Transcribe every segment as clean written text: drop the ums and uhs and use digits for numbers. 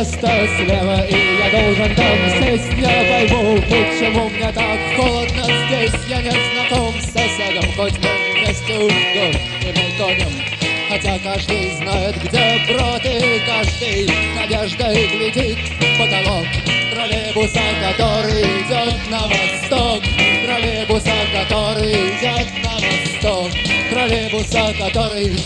место слева, и я должен там сесть. Не пойму, почему мне так холодно здесь. Я не знаком с соседом, хоть мы вместе уйдем, и мы тонем. Хотя каждый знает, где брод, и каждый надеждой глядит в потолок троллейбуса, который идет на восток. Троллейбуса, который идет на восток. Троллейбуса, который...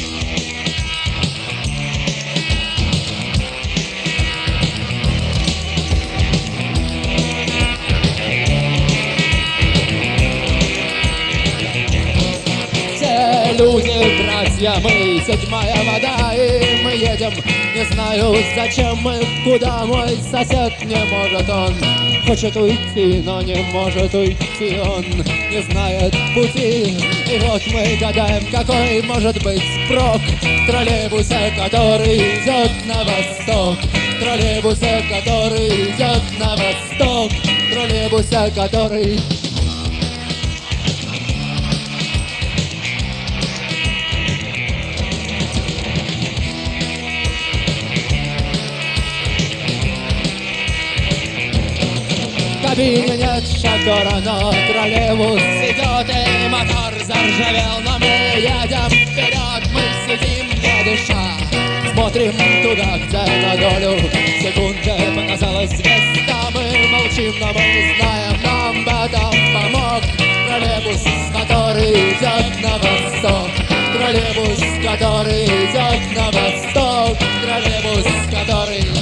Люди, братья, мы седьмая вода, и мы едем. Не знаю, зачем мы, куда мой сосед. Не может он, хочет уйти, но не может уйти. Он не знает пути. И вот мы гадаем, какой может быть прок троллейбуса, который идет на восток. Троллейбуса, который идет на восток. Троллейбуса, который... В кабине нет шофера, но троллейбус идет, и мотор заржавел, но мы едем вперед, мы сидим не дыша. Смотрим туда, где на долю секунды показалась звезда. Мы молчим, но мы знаем, нам в этом помог троллейбус, который идет на восток. Троллейбус, который идет на восток. Троллейбус, который...